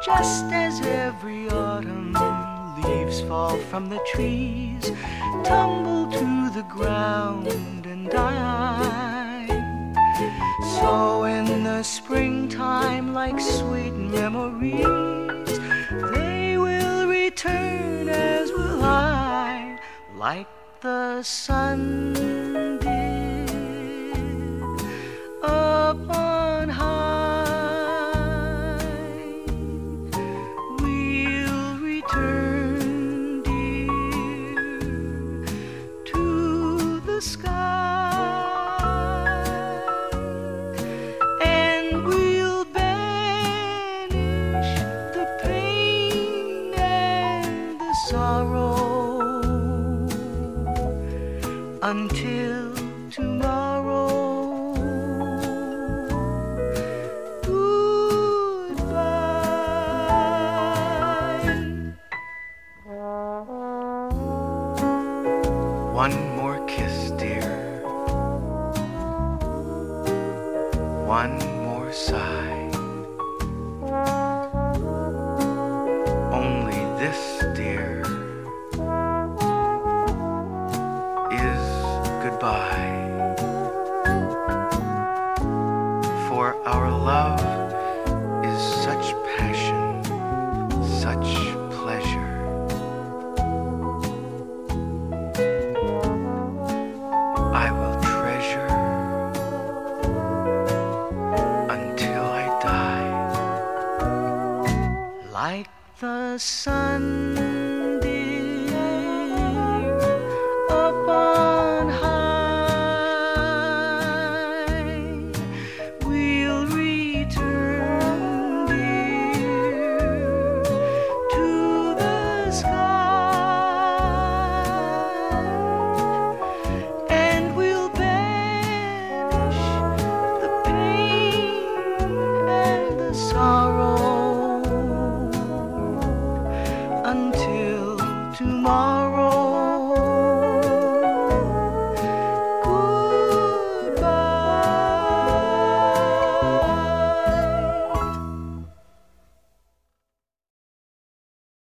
just as every autumn leaves fall from the trees, tumble to the ground and die. So in the springtime, like sweet memories, they will return, as will I, like the sun did up on high. We'll return, dear, to the sky, and we'll banish the pain and the sorrow until tomorrow. Goodbye. One more kiss, dear. One more sigh. Only this, dear, is goodbye. For our love is such passion, such pleasure. I will treasure until I die, like the sun did up on high. We'll return, dear, to the sky, and we'll banish the pain and the sorrow until tomorrow.